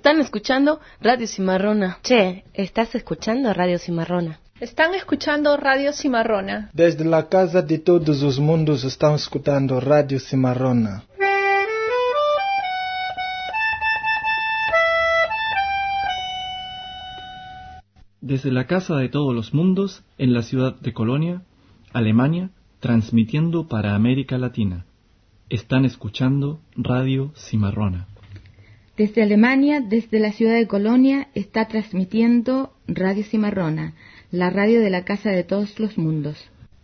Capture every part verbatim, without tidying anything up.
Están escuchando Radio Cimarrona. Che, ¿estás escuchando Radio Cimarrona? Están escuchando Radio Cimarrona. Desde la casa de todos los mundos están escuchando Radio Cimarrona. Desde la casa de todos los mundos, en la ciudad de Colonia, Alemania, transmitiendo para América Latina. Están escuchando Radio Cimarrona. Desde Alemania, desde la ciudad de Colonia, está transmitiendo Radio Cimarrona, la radio de la casa de todos los mundos.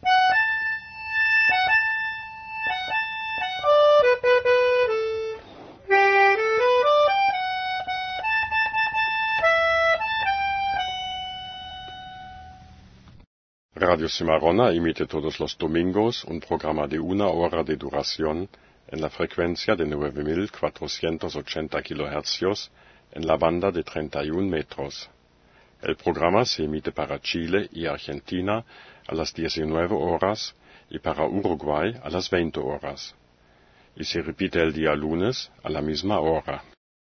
Radio Cimarrona emite todos los domingos un programa de una hora de duración en la frecuencia de nueve mil cuatrocientos ochenta kilohercios en la banda de treinta y un metros. El programa se emite para Chile y Argentina a las diecinueve horas y para Uruguay a las veinte horas. Y se repite el día lunes a la misma hora.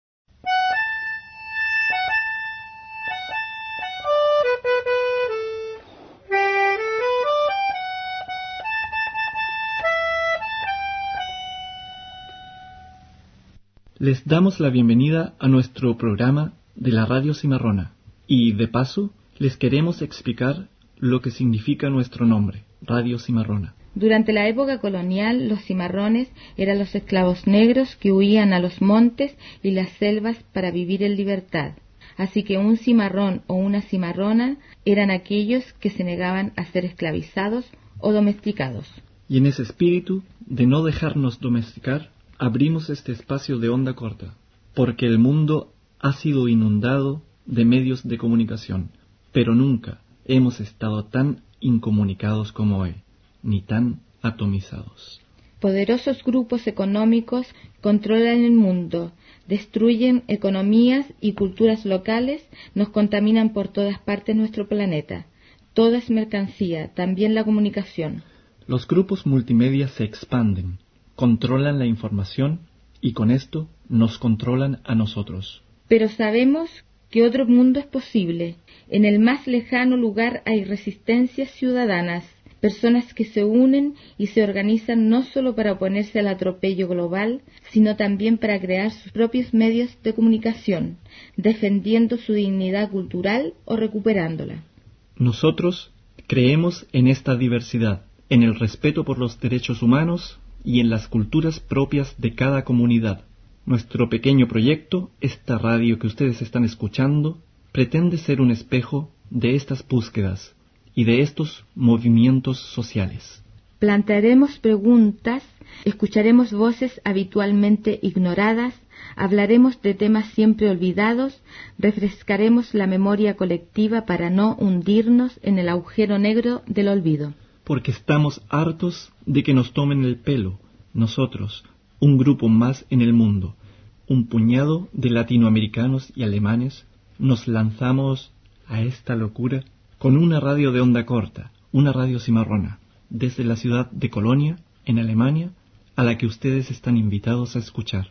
Les damos la bienvenida a nuestro programa de la Radio Cimarrona y, de paso, les queremos explicar lo que significa nuestro nombre, Radio Cimarrona. Durante la época colonial, los cimarrones eran los esclavos negros que huían a los montes y las selvas para vivir en libertad. Así que un cimarrón o una cimarrona eran aquellos que se negaban a ser esclavizados o domesticados. Y en ese espíritu de no dejarnos domesticar, abrimos este espacio de onda corta, porque el mundo ha sido inundado de medios de comunicación, pero nunca hemos estado tan incomunicados como hoy, ni tan atomizados. Poderosos grupos económicos controlan el mundo, destruyen economías y culturas locales, nos contaminan por todas partes nuestro planeta. Todo es mercancía, también la comunicación. Los grupos multimedia se expanden, controlan la información y con esto nos controlan a nosotros. Pero sabemos que otro mundo es posible. En el más lejano lugar hay resistencias ciudadanas, personas que se unen y se organizan no solo para oponerse al atropello global, sino también para crear sus propios medios de comunicación, defendiendo su dignidad cultural o recuperándola. Nosotros creemos en esta diversidad, en el respeto por los derechos humanos y en las culturas propias de cada comunidad. Nuestro pequeño proyecto, esta radio que ustedes están escuchando, pretende ser un espejo de estas búsquedas y de estos movimientos sociales. Plantearemos preguntas, escucharemos voces habitualmente ignoradas, hablaremos de temas siempre olvidados, refrescaremos la memoria colectiva para no hundirnos en el agujero negro del olvido. Porque estamos hartos de que nos tomen el pelo, nosotros, un grupo más en el mundo, un puñado de latinoamericanos y alemanes, nos lanzamos a esta locura con una radio de onda corta, una radio cimarrona, desde la ciudad de Colonia, en Alemania, a la que ustedes están invitados a escuchar.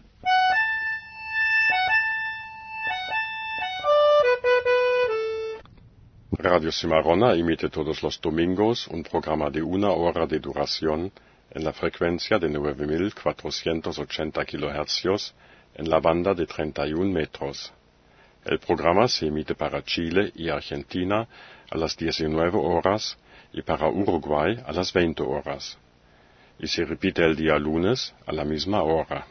Radio Cimarrona emite todos los domingos un programa de una hora de duración en la frecuencia de nueve mil cuatrocientos ochenta kilohercios en la banda de treinta y un metros. El programa se emite para Chile y Argentina a las diecinueve horas y para Uruguay a las veinte horas. Y se repite el día lunes a la misma hora.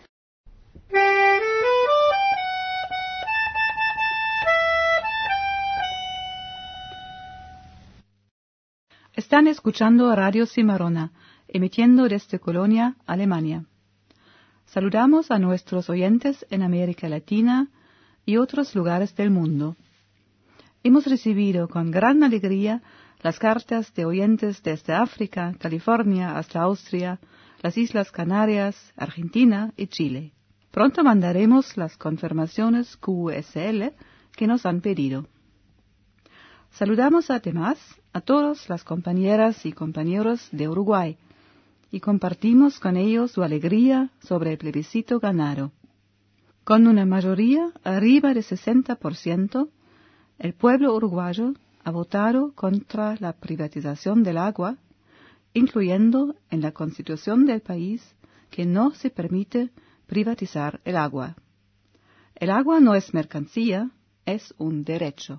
Están escuchando Radio Cimarrona, emitiendo desde Colonia, Alemania. Saludamos a nuestros oyentes en América Latina y otros lugares del mundo. Hemos recibido con gran alegría las cartas de oyentes desde África, California hasta Austria, las Islas Canarias, Argentina y Chile. Pronto mandaremos las confirmaciones Q S L que nos han pedido. Saludamos además a todas las compañeras y compañeros de Uruguay y compartimos con ellos su alegría sobre el plebiscito ganado. Con una mayoría arriba del sesenta por ciento, el pueblo uruguayo ha votado contra la privatización del agua, incluyendo en la Constitución del país que no se permite privatizar el agua. El agua no es mercancía, es un derecho.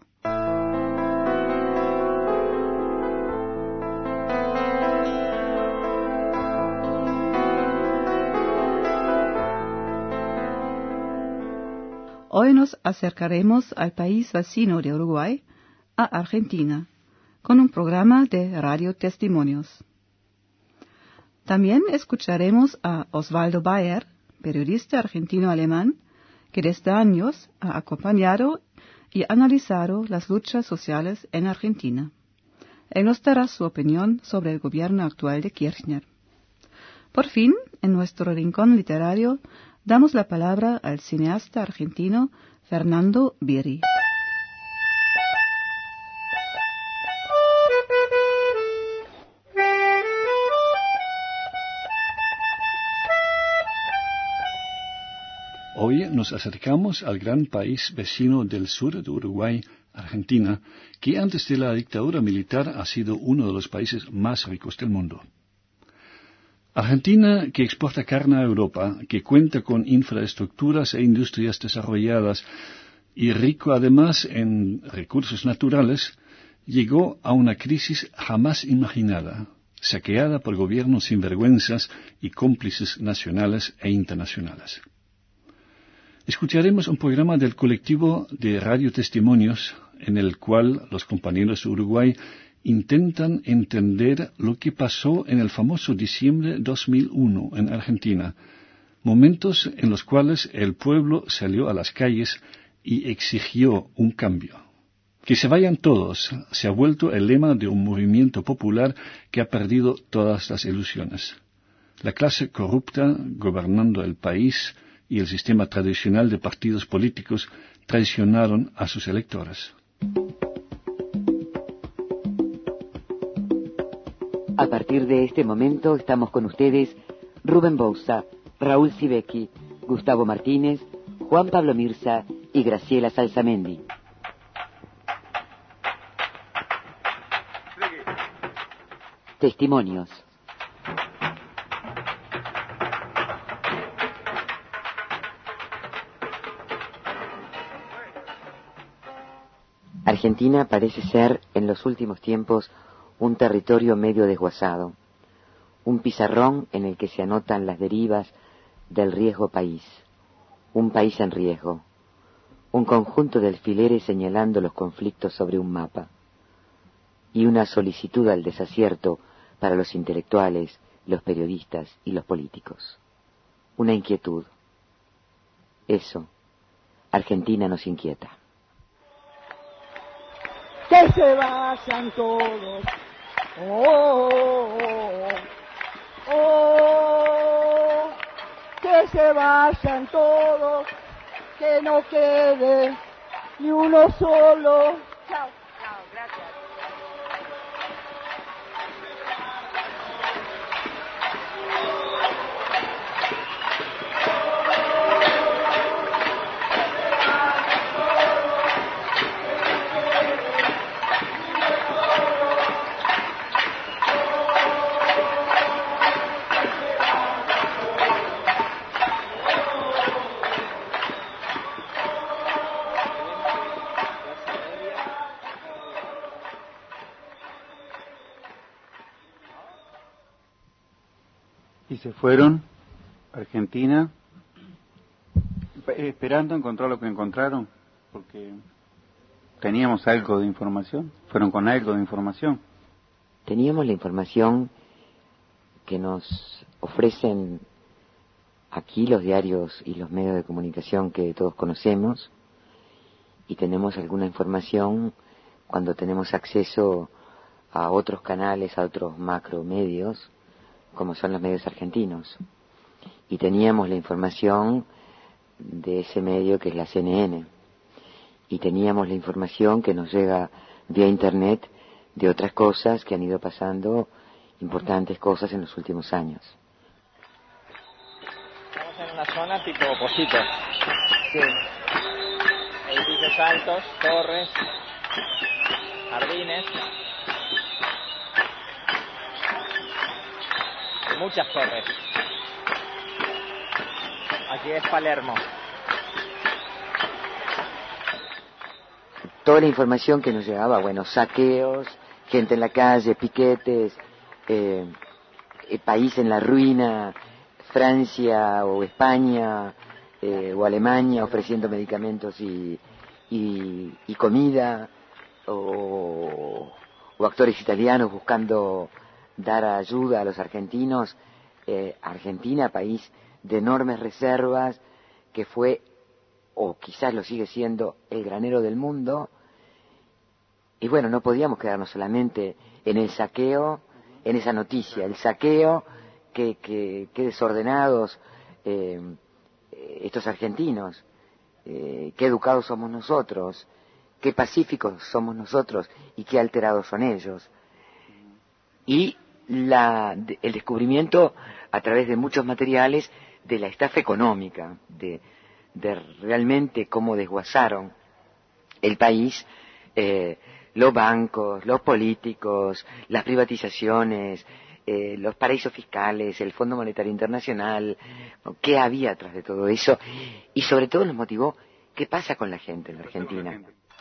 Hoy nos acercaremos al país vecino de Uruguay, a Argentina, con un programa de Radio Testimonios. También escucharemos a Osvaldo Bayer, periodista argentino-alemán, que desde años ha acompañado y analizado las luchas sociales en Argentina. Él nos dará su opinión sobre el gobierno actual de Kirchner. Por fin, en nuestro rincón literario, damos la palabra al cineasta argentino Fernando Biri. Hoy nos acercamos al gran país vecino del sur de Uruguay, Argentina, que antes de la dictadura militar ha sido uno de los países más ricos del mundo. Argentina, que exporta carne a Europa, que cuenta con infraestructuras e industrias desarrolladas y rico además en recursos naturales, llegó a una crisis jamás imaginada, saqueada por gobiernos sinvergüenzas y cómplices nacionales e internacionales. Escucharemos un programa del colectivo de Radio Testimonios, en el cual los compañeros de Uruguay intentan entender lo que pasó en el famoso diciembre dos mil uno en Argentina, momentos en los cuales el pueblo salió a las calles y exigió un cambio. Que se vayan todos se ha vuelto el lema de un movimiento popular que ha perdido todas las ilusiones. La clase corrupta gobernando el país y el sistema tradicional de partidos políticos traicionaron a sus electores. A partir de este momento estamos con ustedes Rubén Bouza, Raúl Sibeki, Gustavo Martínez, Juan Pablo Mirza y Graciela Salsamendi. Testimonios. Argentina parece ser, en los últimos tiempos, un territorio medio desguazado, un pizarrón en el que se anotan las derivas del riesgo país, un país en riesgo, un conjunto de alfileres señalando los conflictos sobre un mapa, y una solicitud al desacierto para los intelectuales, los periodistas y los políticos. Una inquietud. Eso, Argentina nos inquieta. Que se vayan todos. Oh, oh, oh, oh, que se vayan todos, que no quede ni uno solo. Chao. Chao, gracias. Y se fueron a Argentina esperando encontrar lo que encontraron, porque teníamos algo de información, fueron con algo de información. Teníamos la información que nos ofrecen aquí los diarios y los medios de comunicación que todos conocemos, y tenemos alguna información cuando tenemos acceso a otros canales, a otros macromedios, como son los medios argentinos. Y teníamos la información de ese medio que es la C N N. Y teníamos la información que nos llega vía internet de otras cosas que han ido pasando, importantes cosas en los últimos años. en una zona tipo Pocito. Sí. Edificios altos, torres, jardines. Muchas torres. Aquí es Palermo. Toda la información que nos llegaba, bueno, saqueos, gente en la calle, piquetes, eh, eh, país en la ruina, Francia o España eh, o Alemania ofreciendo medicamentos y, y, y comida, o, o actores italianos buscando dar ayuda a los argentinos. eh, Argentina, país de enormes reservas, que fue, o quizás lo sigue siendo, el granero del mundo. Y bueno, no podíamos quedarnos solamente en el saqueo, en esa noticia, el saqueo, que, que, que desordenados eh, estos argentinos, eh, qué educados somos nosotros, qué pacíficos somos nosotros y qué alterados son ellos. Y la, el descubrimiento a través de muchos materiales de la estafa económica, de, de realmente cómo desguazaron el país, eh, los bancos, los políticos, las privatizaciones, eh, los paraísos fiscales, el Fondo Monetario Internacional, qué había atrás de todo eso, y sobre todo nos motivó qué pasa con la gente en la Argentina.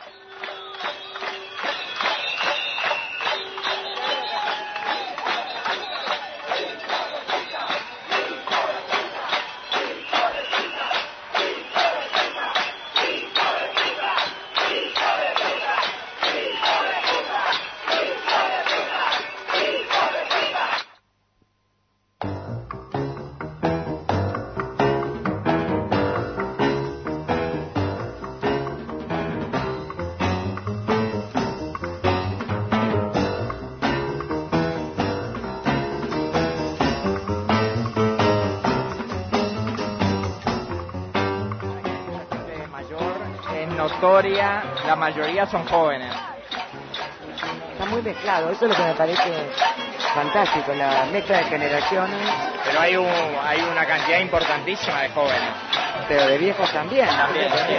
La mayoría son jóvenes. Está muy mezclado, eso es lo que me parece fantástico, la mezcla de generaciones. Pero hay un, hay una cantidad importantísima de jóvenes. Pero de viejos también. También, también.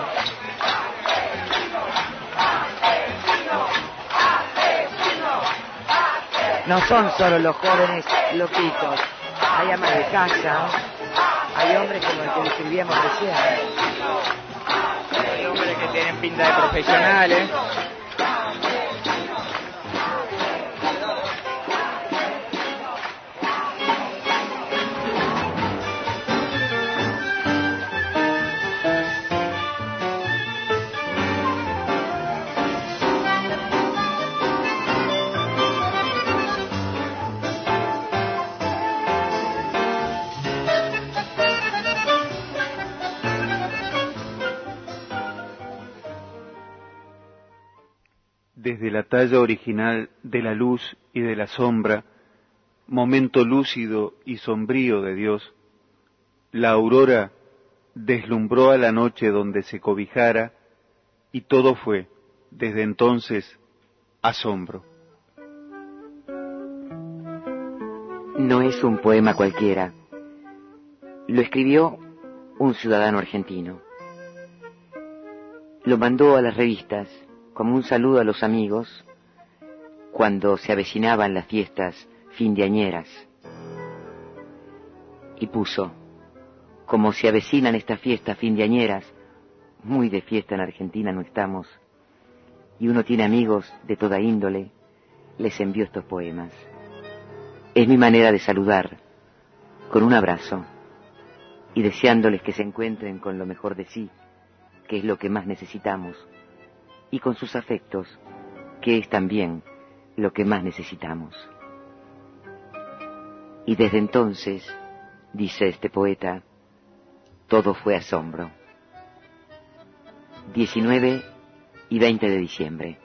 No son solo los jóvenes loquitos, hay amas de casa, hay hombres como el que describíamos recién. Hay hombres que tienen pinta de profesionales. Desde la talla original de la luz y de la sombra, momento lúcido y sombrío de Dios, la aurora deslumbró a la noche donde se cobijara, y todo fue, desde entonces, asombro. No es un poema cualquiera. Lo escribió un ciudadano argentino. Lo mandó a las revistas como un saludo a los amigos cuando se avecinaban las fiestas findeañeras. Y puso: como se avecinan estas fiestas findeañeras, muy de fiesta en Argentina no estamos, y uno tiene amigos de toda índole, les envío estos poemas. Es mi manera de saludar, con un abrazo, y deseándoles que se encuentren con lo mejor de sí, que es lo que más necesitamos, y con sus afectos, que es también lo que más necesitamos. Y desde entonces, dice este poeta, todo fue asombro. diecinueve y veinte de diciembre.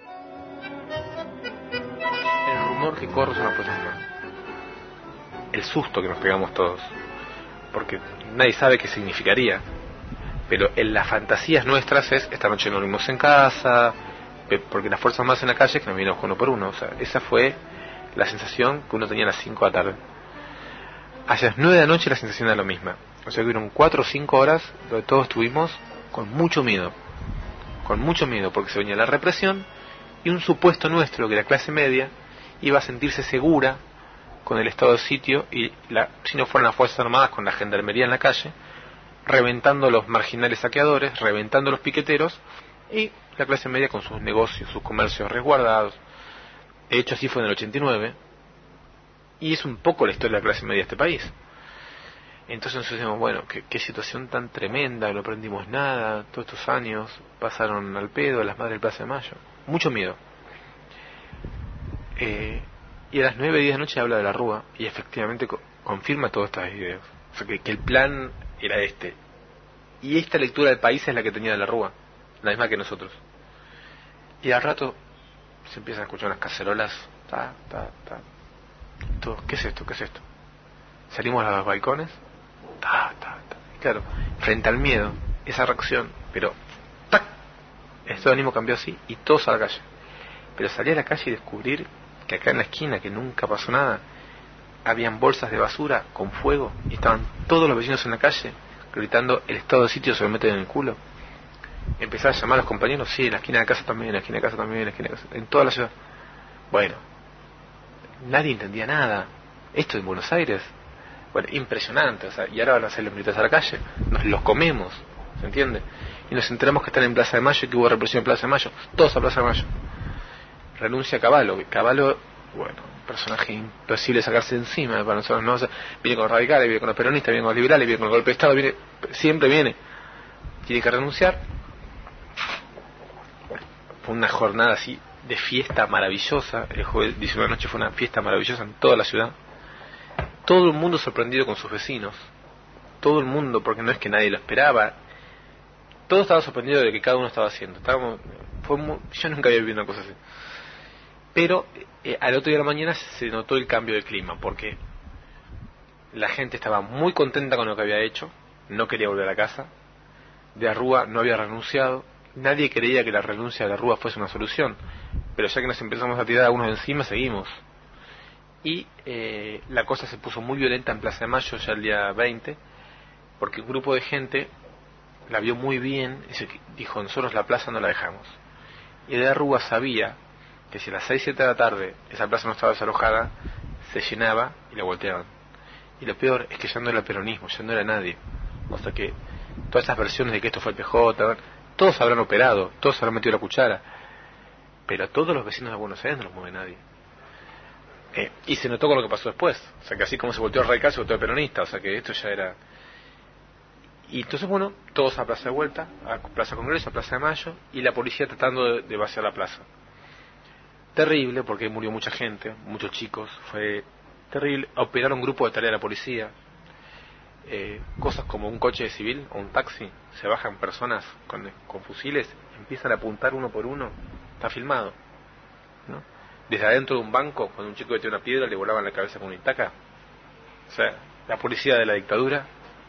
El rumor que corre es una cosa humana. El susto que nos pegamos todos, porque nadie sabe qué significaría, pero en las fantasías nuestras es: esta noche nos vimos en casa, porque las fuerzas más en la calle es que nos vinimos uno por uno. O sea, esa fue la sensación que uno tenía a las cinco de la tarde. Hacia las nueve de la noche la sensación era la misma. O sea que hubieron cuatro o cinco horas donde todos estuvimos con mucho miedo. Con mucho miedo, porque se venía la represión y un supuesto nuestro, que la clase media, iba a sentirse segura con el estado de sitio y, la, si no fueran las Fuerzas Armadas, con la gendarmería en la calle, reventando los marginales saqueadores, reventando los piqueteros, y la clase media con sus negocios, sus comercios resguardados. De hecho, así fue en el ochenta y nueve, y es un poco la historia de la clase media de este país. Entonces nosotros decimos, bueno, qué, qué situación tan tremenda, no aprendimos nada, todos estos años pasaron al pedo, a las madres del Plaza de Mayo. Mucho miedo. Eh, y a las nueve, diez de la noche habla de la Rúa, y efectivamente co confirma todas estas ideas. O sea, que, que el plan era este. Y esta lectura del país es la que tenía de la Rúa, la misma que nosotros. Y al rato se empiezan a escuchar unas cacerolas, ta, ta, ta. Todo, ¿qué es esto? ¿Qué es esto? Salimos a los balcones, ta, ta, ta. Y claro, frente al miedo, esa reacción, pero ¡tac! El estado de ánimo cambió así y todos a la calle. Pero salí a la calle y descubrir que acá en la esquina, que nunca pasó nada, habían bolsas de basura con fuego y estaban todos los vecinos en la calle gritando: el estado de sitio se lo meten en el culo. Empecé a llamar a los compañeros, sí, en la esquina de casa también, en la esquina de casa también, en la esquina de casa, en toda la ciudad. Bueno, nadie entendía nada. Esto en Buenos Aires, bueno, impresionante. O sea, y ahora van a salir los militares a la calle, nos los comemos, ¿se entiende? Y nos enteramos que están en Plaza de Mayo y que hubo represión en Plaza de Mayo, todos a Plaza de Mayo. Renuncia Cavallo, Cavallo, bueno, un personaje imposible sacarse de encima para nosotros, ¿no? O sea, viene con los radicales, viene con los peronistas, viene con los liberales, viene con el golpe de Estado, viene, siempre viene. Tiene que renunciar. Bueno, fue una jornada así de fiesta maravillosa. El jueves diecinueve de la noche fue una fiesta maravillosa en toda la ciudad. Todo el mundo sorprendido con sus vecinos. Todo el mundo, porque no es que nadie lo esperaba. Todo estaba sorprendido de lo que cada uno estaba haciendo. Estábamos, fue muy, yo nunca había vivido una cosa así. Pero eh, al otro día de la mañana se notó el cambio de clima, porque la gente estaba muy contenta con lo que había hecho, no quería volver a casa. De la Rúa no había renunciado, nadie creía que la renuncia de la Rúa fuese una solución, pero ya que nos empezamos a tirar a unos de encima, seguimos. Y eh, la cosa se puso muy violenta en Plaza de Mayo ya el día veinte, porque un grupo de gente la vio muy bien y se dijo: nosotros la plaza no la dejamos. Y de la Rúa sabía que si a las seis, siete de la tarde esa plaza no estaba desalojada, se llenaba y la volteaban. Y lo peor es que ya no era peronismo, ya no era nadie. O sea que todas estas versiones de que esto fue el P J, todos habrán operado, todos habrán metido la cuchara, pero a todos los vecinos de Buenos Aires no los mueve nadie. Eh, y se notó con lo que pasó después. O sea que así como se volteó el radical, se volteó el peronista. O sea que esto ya era... Y entonces, bueno, todos a Plaza de Vuelta, a Plaza Congreso, a Plaza de Mayo, y la policía tratando de, de vaciar la plaza. Terrible, porque murió mucha gente, muchos chicos, fue terrible. Operaron un grupo de tarea de la policía. Eh, cosas como un coche civil o un taxi, se bajan personas con, con fusiles, empiezan a apuntar uno por uno, está filmado, ¿no? Desde adentro de un banco, cuando un chico metió una piedra le volaban la cabeza con una estaca. O sea, la policía de la dictadura,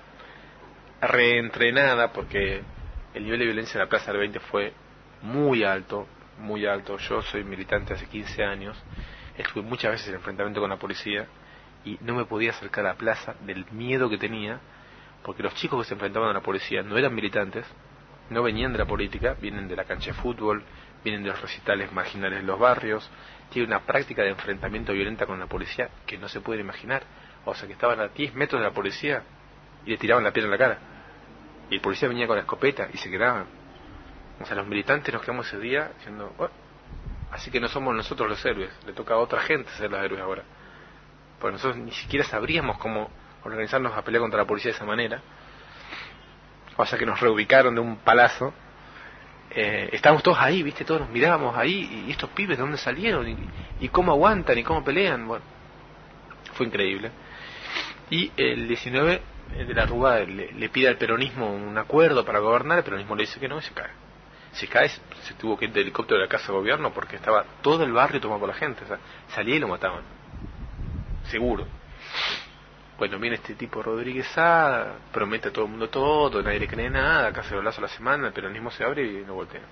reentrenada, porque el nivel de violencia en la Plaza del veinte fue muy alto, muy alto. Yo soy militante hace quince años, estuve muchas veces en enfrentamiento con la policía y no me podía acercar a la plaza del miedo que tenía, porque los chicos que se enfrentaban a la policía no eran militantes, no venían de la política, vienen de la cancha de fútbol, vienen de los recitales marginales de los barrios, tienen una práctica de enfrentamiento violenta con la policía que no se puede imaginar. O sea que estaban a diez metros de la policía y le tiraban la piedra en la cara, y el policía venía con la escopeta y se quedaban. O sea, los militantes nos quedamos ese día diciendo: oh, así que no somos nosotros los héroes, le toca a otra gente ser los héroes ahora, porque nosotros ni siquiera sabríamos cómo organizarnos a pelear contra la policía de esa manera. O sea que nos reubicaron de un palazo. Eh, estábamos todos ahí, viste, todos nos mirábamos ahí, y estos pibes de dónde salieron, y, y cómo aguantan, y cómo pelean. Bueno, fue increíble. Y el diecinueve de la Rúa le, le pide al peronismo un acuerdo para gobernar, el peronismo le dice que no, y se cae. Se cae, se tuvo que ir de helicóptero de la casa de gobierno porque estaba todo el barrio tomado por la gente. O sea, salía y lo mataban, seguro. Bueno, viene este tipo Rodríguez Sá, promete a todo el mundo todo, nadie le cree nada, acá se lo lazo a la semana, el peronismo se abre y no voltea.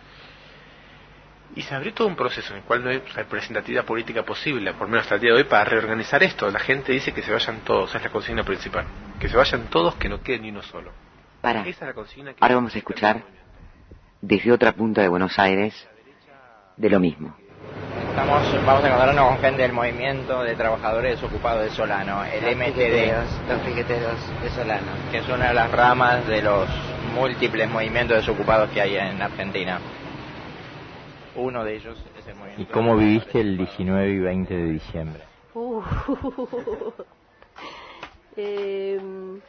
Y se abrió todo un proceso en el cual no hay representatividad política posible, por menos hasta el día de hoy, para reorganizar esto. La gente dice que se vayan todos, es la consigna principal. Que se vayan todos, que no quede ni uno solo. Para. Esa es la consigna que Ahora vamos a escuchar desde otra punta de Buenos Aires de lo mismo. Estamos, vamos a encontrarnos con gente del movimiento de trabajadores desocupados de Solano, el los M T D, los piqueteros de Solano, que es una de las ramas de los múltiples movimientos desocupados que hay en Argentina. Uno de ellos es el movimiento. ¿Y cómo viviste el diecinueve y veinte de diciembre? Uh, eh,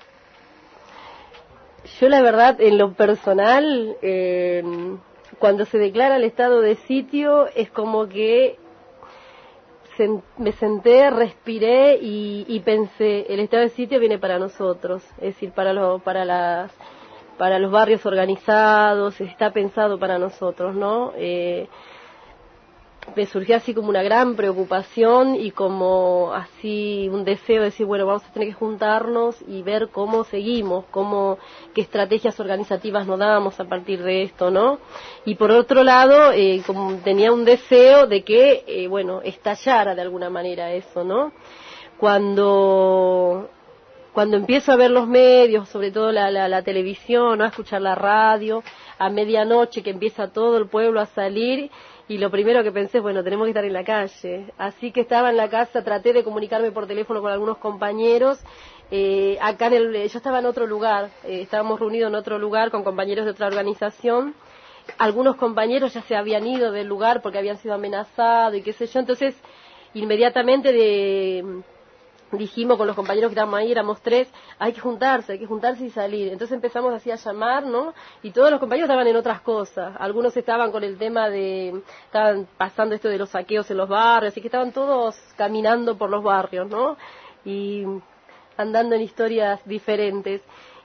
yo la verdad, en lo personal, eh, cuando se declara el estado de sitio, es como que se, me senté, respiré y, y pensé, el estado de sitio viene para nosotros, es decir, para, lo, para, las, para los barrios organizados, está pensado para nosotros, ¿no? Eh, me surgió así como una gran preocupación y como así un deseo de decir, bueno, vamos a tener que juntarnos y ver cómo seguimos, cómo, qué estrategias organizativas nos damos a partir de esto, ¿no? Y por otro lado, eh, como tenía un deseo de que, eh, bueno, estallara de alguna manera eso, ¿no? Cuando, cuando empiezo a ver los medios, sobre todo la, la, la televisión, ¿no? A escuchar la radio, a medianoche que empieza todo el pueblo a salir, y lo primero que pensé, bueno, tenemos que estar en la calle. Así que estaba en la casa, traté de comunicarme por teléfono con algunos compañeros. Eh, acá en el, yo estaba en otro lugar, eh, estábamos reunidos en otro lugar con compañeros de otra organización. Algunos compañeros ya se habían ido del lugar porque habían sido amenazados y qué sé yo. Entonces, inmediatamente de... dijimos con los compañeros que estábamos ahí, éramos tres, hay que juntarse, hay que juntarse y salir. Entonces empezamos así a llamar, ¿no? Y todos los compañeros estaban en otras cosas. Algunos estaban con el tema de, estaban pasando esto de los saqueos en los barrios, así que estaban todos caminando por los barrios, ¿no? Y andando en historias diferentes.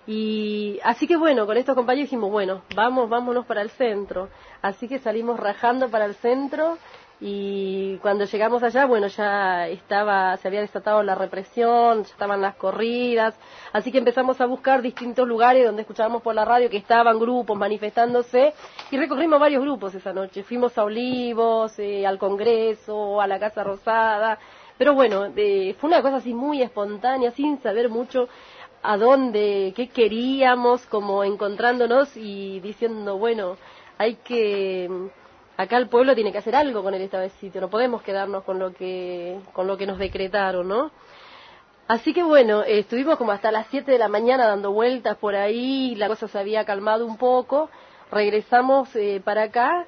Y así que bueno, con estos compañeros dijimos, bueno, vamos, vámonos para el centro. Así que salimos rajando para el centro. Y cuando llegamos allá, bueno, ya estaba, se había desatado la represión, ya estaban las corridas, así que empezamos a buscar distintos lugares donde escuchábamos por la radio que estaban grupos manifestándose, y recorrimos varios grupos esa noche. Fuimos a Olivos, eh, al Congreso, a la Casa Rosada, pero bueno, eh, fue una cosa así muy espontánea, sin saber mucho a dónde, qué queríamos, como encontrándonos y diciendo, bueno, hay que... acá el pueblo tiene que hacer algo con el estado de sitio, no podemos quedarnos con lo que con lo que nos decretaron, ¿no? Así que bueno, eh, estuvimos como hasta las siete de la mañana dando vueltas por ahí, la cosa se había calmado un poco, regresamos eh, para acá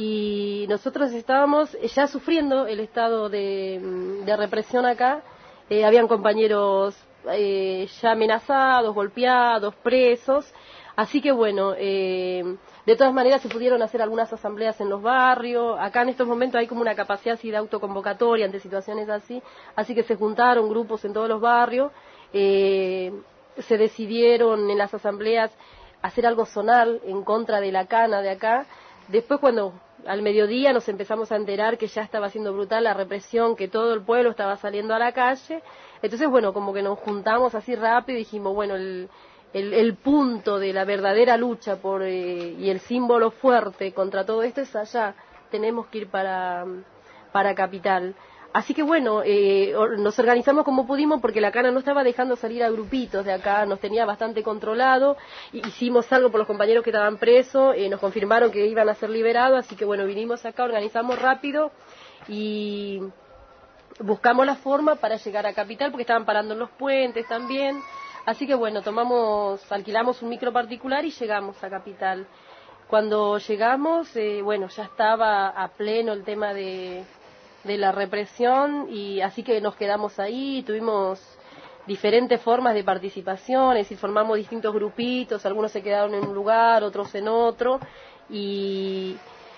y nosotros estábamos ya sufriendo el estado de, de represión acá, eh, habían compañeros eh, ya amenazados, golpeados, presos, así que bueno, eh, de todas maneras se pudieron hacer algunas asambleas en los barrios. Acá en estos momentos hay como una capacidad así de autoconvocatoria ante situaciones así, así que se juntaron grupos en todos los barrios, eh, se decidieron en las asambleas hacer algo zonal en contra de la cana de acá. Después cuando al mediodía nos empezamos a enterar que ya estaba siendo brutal la represión, que todo el pueblo estaba saliendo a la calle, entonces bueno, como que nos juntamos así rápido y dijimos, bueno, el El, el punto de la verdadera lucha por eh, y el símbolo fuerte contra todo esto es allá, tenemos que ir para, para Capital. Así que bueno, eh, nos organizamos como pudimos porque la cana no estaba dejando salir a grupitos de acá, nos tenía bastante controlado, hicimos algo por los compañeros que estaban presos, eh, nos confirmaron que iban a ser liberados, así que bueno, vinimos acá, organizamos rápido y buscamos la forma para llegar a Capital porque estaban parando en los puentes también. Así que bueno, tomamos, alquilamos un micro particular y llegamos a Capital. Cuando llegamos, eh, bueno, ya estaba a pleno el tema de, de la represión y así que nos quedamos ahí, tuvimos diferentes formas de participación, es decir, formamos distintos grupitos, algunos se quedaron en un lugar, otros en otro, y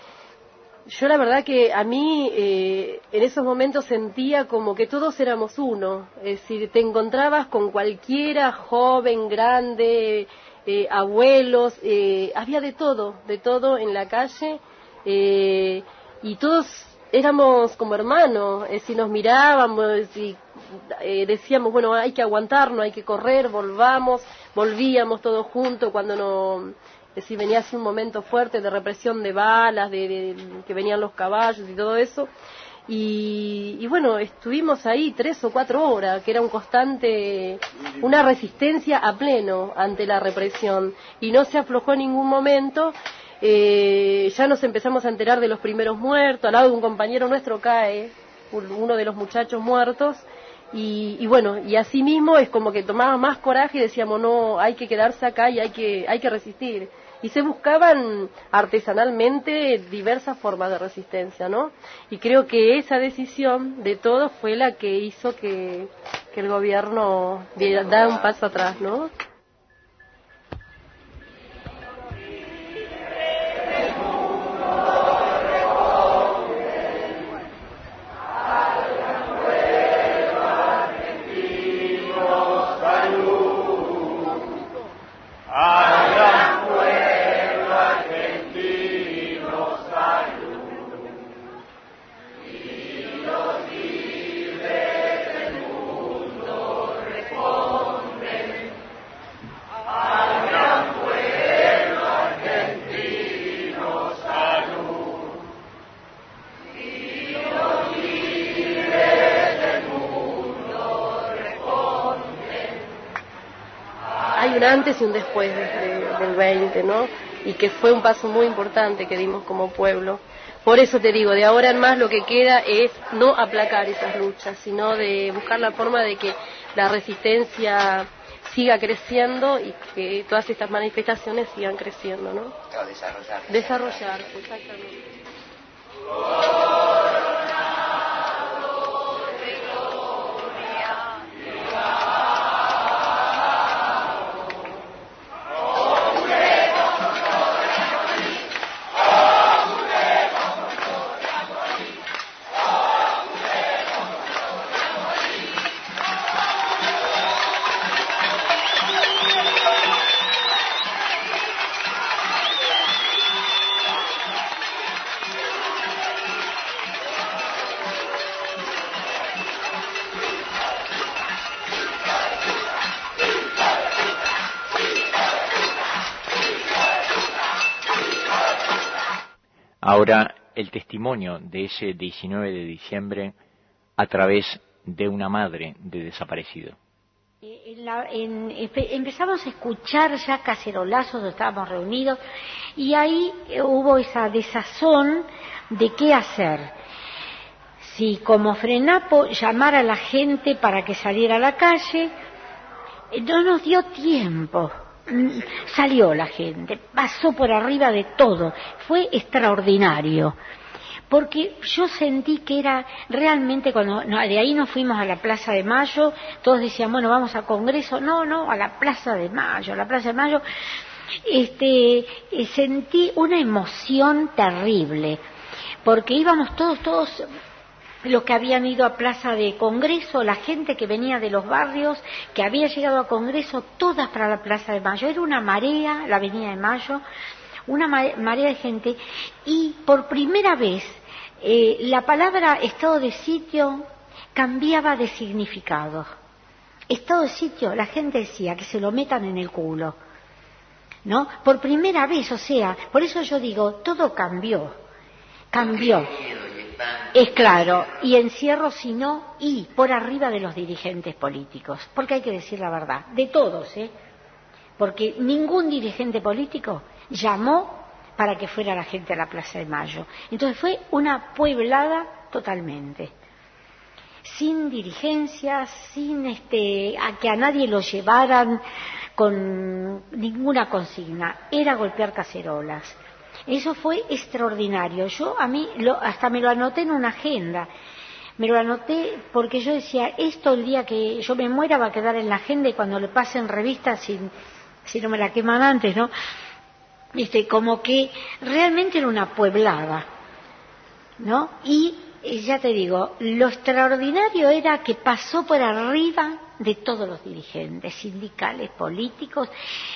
yo la verdad que a mí eh, en esos momentos sentía como que todos éramos uno, es decir, te encontrabas con cualquiera, joven, grande, eh, abuelos, eh, había de todo, de todo en la calle, eh, y todos éramos como hermanos, es decir, nos mirábamos y eh, decíamos, bueno, hay que aguantarnos, hay que correr, volvamos, volvíamos todos juntos cuando no... Es decir, venía así un momento fuerte de represión de balas, de, de que venían los caballos y todo eso. Y, y bueno, estuvimos ahí tres o cuatro horas, que era un constante, una resistencia a pleno ante la represión, y no se aflojó en ningún momento. Eh, ya nos empezamos a enterar de los primeros muertos, al lado de un compañero nuestro cae uno de los muchachos muertos, y, y bueno, y así mismo es como que tomaba más coraje y decíamos, no, hay que quedarse acá y hay que, hay que resistir. Y se buscaban artesanalmente diversas formas de resistencia, ¿no? Y creo que esa decisión de todos fue la que hizo que, que el gobierno diera un paso atrás, ¿no? Antes y un después de, de, del veinte, ¿no? Y que fue un paso muy importante que dimos como pueblo. Por eso te digo, de ahora en más lo que queda es no aplacar esas luchas, sino de buscar la forma de que la resistencia siga creciendo y que todas estas manifestaciones sigan creciendo, ¿no? Claro, desarrollar. Desarrollar, exactamente. Ahora, el testimonio de ese diecinueve de diciembre a través de una madre de desaparecido. En la, en, empezamos a escuchar ya cacerolazos, estábamos reunidos, y ahí hubo esa desazón de qué hacer. Si como Frenapo llamar a la gente para que saliera a la calle, no nos dio tiempo. Salió la gente, pasó por arriba de todo, fue extraordinario, porque yo sentí que era realmente, cuando no, de ahí nos fuimos a la Plaza de Mayo, todos decían, bueno, vamos a Congreso, no, no, a la Plaza de Mayo, a la Plaza de Mayo, este, eh, sentí una emoción terrible, porque íbamos todos, todos, los que habían ido a Plaza de Congreso, la gente que venía de los barrios, que había llegado a Congreso, todas para la Plaza de Mayo. Era una marea, la Avenida de Mayo, una marea de gente, y por primera vez eh, la palabra estado de sitio cambiaba de significado. Estado de sitio, la gente decía que se lo metan en el culo, ¿no? Por primera vez, o sea, por eso yo digo, todo cambió, cambió. Es claro, y encierro si no, y por arriba de los dirigentes políticos, porque hay que decir la verdad, de todos, ¿eh? Porque ningún dirigente político llamó para que fuera la gente a la Plaza de Mayo. Entonces fue una pueblada totalmente, sin dirigencias, sin este, a que a nadie lo llevaran con ninguna consigna, era golpear cacerolas. Eso fue extraordinario. Yo a mí lo, hasta me lo anoté en una agenda. Me lo anoté porque yo decía, esto el día que yo me muera va a quedar en la agenda, y cuando le pasen revistas, si, si no me la queman antes, ¿no? Este, como que realmente era una pueblada, ¿no? Y ya te digo, lo extraordinario era que pasó por arriba de todos los dirigentes, sindicales, políticos,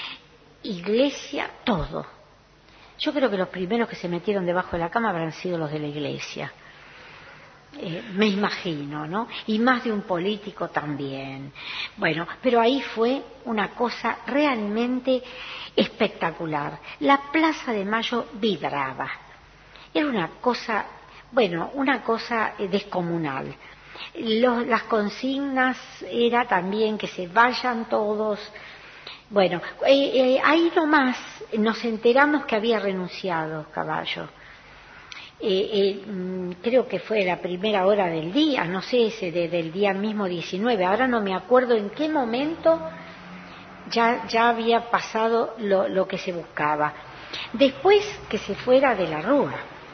iglesia, todo. Yo creo que los primeros que se metieron debajo de la cama habrán sido los de la iglesia. Eh, me imagino, ¿no? Y más de un político también. Bueno, pero ahí fue una cosa realmente espectacular. La Plaza de Mayo vibraba. Era una cosa Bueno, una cosa eh, descomunal. Los, las consignas era también que se vayan todos. Bueno, eh, eh, ahí nomás nos enteramos que había renunciado Caballo. Eh, eh, creo que fue la primera hora del día, no sé, ese de, del día mismo diecinueve, ahora no me acuerdo en qué momento ya, ya había pasado lo, lo que se buscaba. Después que se fuera de la Rúa.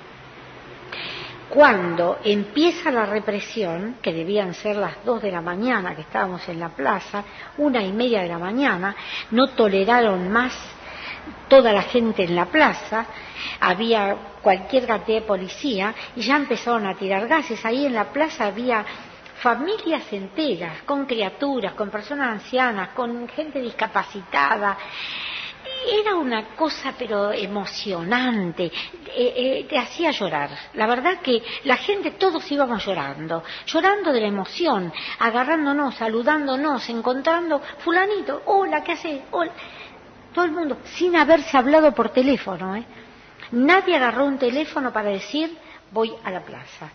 Cuando empieza la represión, que debían ser las dos de la mañana que estábamos en la plaza, una y media de la mañana, no toleraron más toda la gente en la plaza, había cualquier cantidad de policía y ya empezaron a tirar gases. Ahí en la plaza había familias enteras, con criaturas, con personas ancianas, con gente discapacitada. Era una cosa pero emocionante, eh, eh, te hacía llorar. La verdad que la gente, todos íbamos llorando, llorando de la emoción, agarrándonos, saludándonos, encontrando, fulanito, hola, ¿qué haces? Hola. Todo el mundo, sin haberse hablado por teléfono, ¿eh? Nadie agarró un teléfono para decir, voy a la plaza.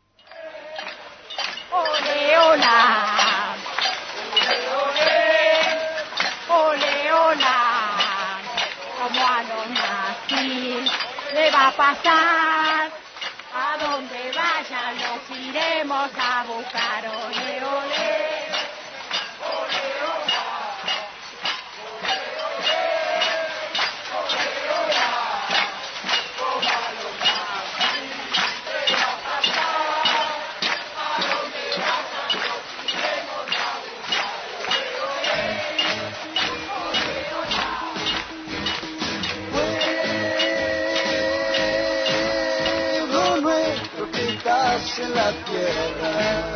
¡Ole, hola! ¡Ole, hola! Como a los nazis le va a pasar, a donde vayan los iremos a buscar. ¡Ole, ole! En la tierra,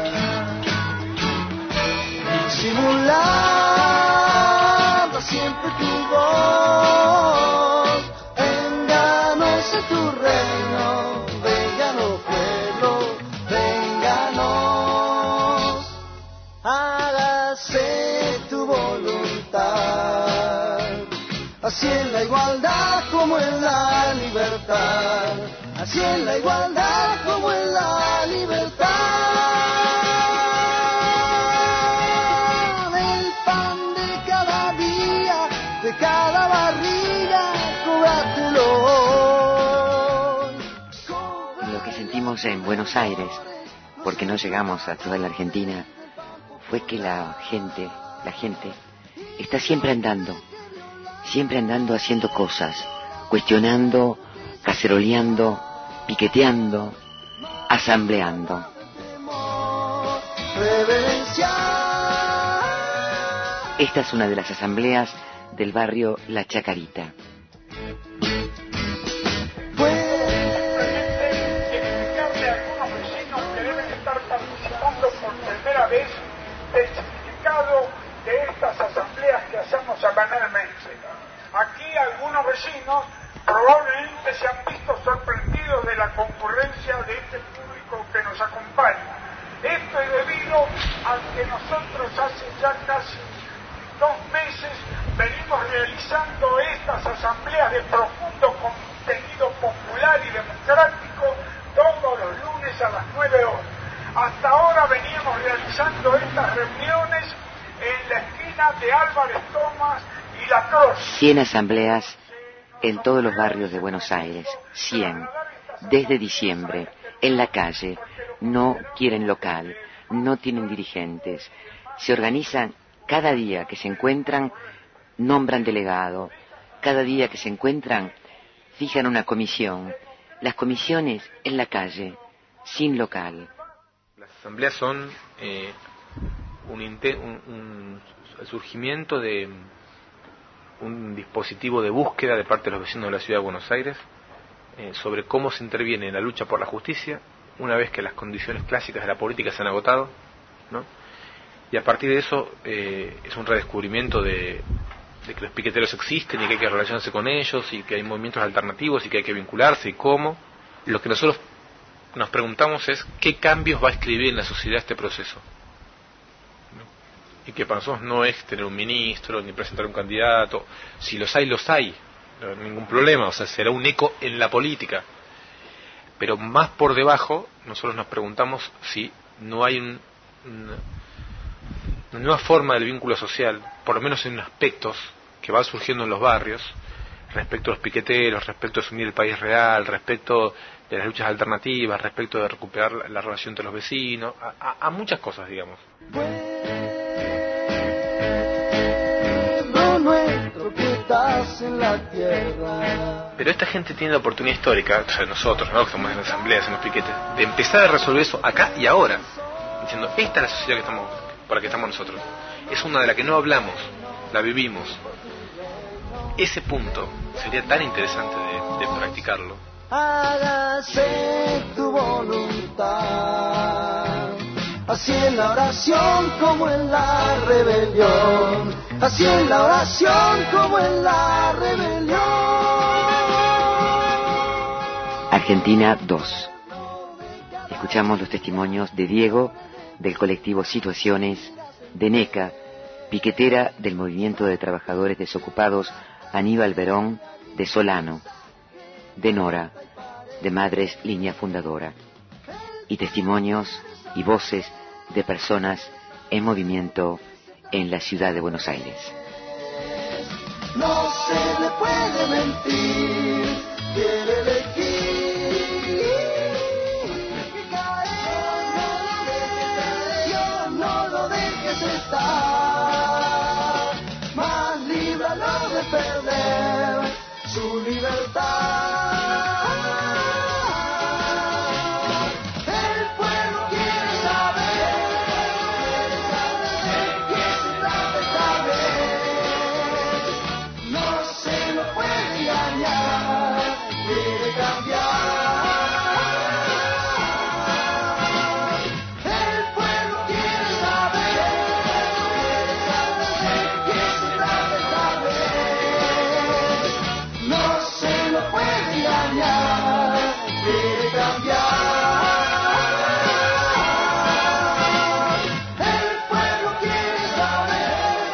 simulando siempre tu voz, vénganos en tu reino, vénganos pueblo, vénganos, hágase tu voluntad, así en la igualdad como en la libertad. Así en la igualdad como en la libertad. El pan de cada día, de cada barriga, cóbratelo. Lo que sentimos en Buenos Aires, porque no llegamos a toda la Argentina, fue que la gente, la gente, está siempre andando, siempre andando haciendo cosas, cuestionando, caceroleando, piqueteando, asambleando. Esta es una de las asambleas del barrio La Chacarita. Explicarle a algunos vecinos que deben estar participando por primera vez del significado de estas asambleas que hacemos semanalmente. Aquí algunos vecinos probablemente se han visto sorprendidos de la concurrencia de este público que nos acompaña. Esto es debido a que nosotros hace ya casi dos meses venimos realizando estas asambleas de profundo contenido popular y democrático todos los lunes a las nueve horas. Hasta ahora veníamos realizando estas reuniones en la esquina de Álvarez Thomas y La Cruz. cien asambleas en todos los barrios de Buenos Aires, cien, desde diciembre, en la calle, no quieren local, no tienen dirigentes, se organizan cada día que se encuentran, nombran delegado, cada día que se encuentran, fijan una comisión, las comisiones en la calle, sin local. Las asambleas son eh, un, un, un el surgimiento de un dispositivo de búsqueda de parte de los vecinos de la ciudad de Buenos Aires eh, sobre cómo se interviene en la lucha por la justicia una vez que las condiciones clásicas de la política se han agotado, ¿no? Y a partir de eso eh, es un redescubrimiento de, de que los piqueteros existen y que hay que relacionarse con ellos y que hay movimientos alternativos y que hay que vincularse y cómo. Lo que nosotros nos preguntamos es qué cambios va a escribir en la sociedad este proceso, ¿no? Y que para nosotros no es tener un ministro ni presentar un candidato. Si los hay, los hay, no hay ningún problema, o sea, será un eco en la política. Pero más por debajo, nosotros nos preguntamos si no hay un, una, una nueva forma del vínculo social, por lo menos en aspectos que van surgiendo en los barrios, respecto a los piqueteros, respecto a asumir el país real, respecto de las luchas alternativas, respecto de recuperar la, la relación entre los vecinos, a, a, a muchas cosas, digamos. Pueblo nuestro que estás en la tierra. Pero esta gente tiene la oportunidad histórica, o sea, nosotros, ¿no?, que estamos en las asambleas, en los piquetes, de empezar a resolver eso acá y ahora, diciendo, esta es la sociedad que estamos, por la que estamos nosotros. Es una de la que no hablamos, la vivimos. Ese punto sería tan interesante de, de practicarlo. Hágase tu voluntad, así en la oración como en la rebelión, así en la oración como en la rebelión. Argentina dos. Escuchamos los testimonios de Diego, del colectivo Situaciones, de NECA, piquetera del Movimiento de Trabajadores Desocupados Aníbal Verón, de Solano, de Nora, de Madres Línea Fundadora, y testimonios y voces de personas en movimiento en la ciudad de Buenos Aires. No se le puede mentir, quiere elegir. No lo dejes estar, más líbralo de perder su libertad. El pueblo quiere saber de qué se trata esta vez. No se lo puede engañar, quiere cambiar. El pueblo quiere saber de qué se trata esta vez. No se lo puede engañar, quiere cambiar. El pueblo quiere saber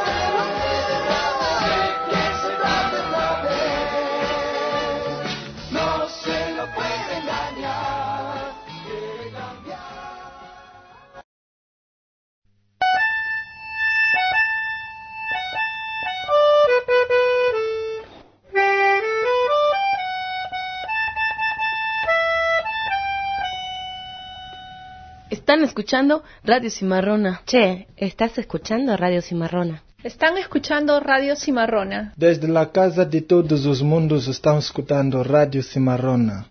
de qué se trata esta vez. No se lo puede engañar, quiere cambiar. Están escuchando Radio Cimarrona. Che, ¿estás escuchando Radio Cimarrona? Están escuchando Radio Cimarrona. Desde la casa de todos os mundos estão escutando Radio Cimarrona.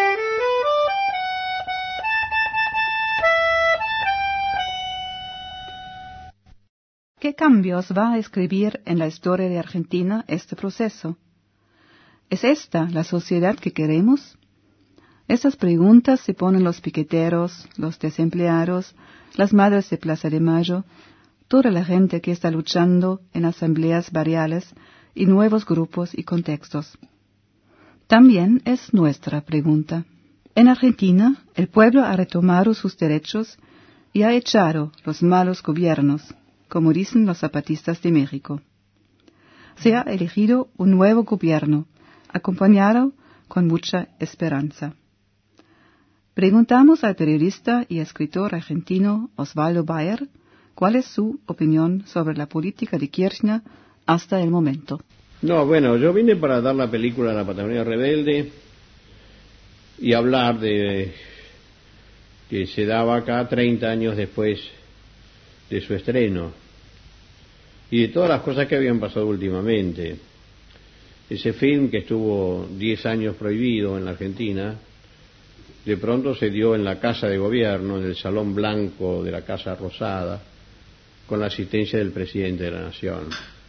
¿Qué cambios va a escribir en la historia de Argentina este proceso? ¿Es esta la sociedad que queremos? Estas preguntas se ponen los piqueteros, los desempleados, las madres de Plaza de Mayo, toda la gente que está luchando en asambleas barriales y nuevos grupos y contextos. También es nuestra pregunta. En Argentina, el pueblo ha retomado sus derechos y ha echado los malos gobiernos, como dicen los zapatistas de México. Se ha elegido un nuevo gobierno, acompañado con mucha esperanza. Preguntamos al periodista y escritor argentino Osvaldo Bayer cuál es su opinión sobre la política de Kirchner hasta el momento. No, bueno, yo vine para dar la película La Patagonia Rebelde y hablar de que se daba acá treinta años después de su estreno y de todas las cosas que habían pasado últimamente. Ese film que estuvo diez años prohibido en la Argentina, de pronto se dio en la Casa de Gobierno, en el Salón Blanco de la Casa Rosada, con la asistencia del presidente de la Nación.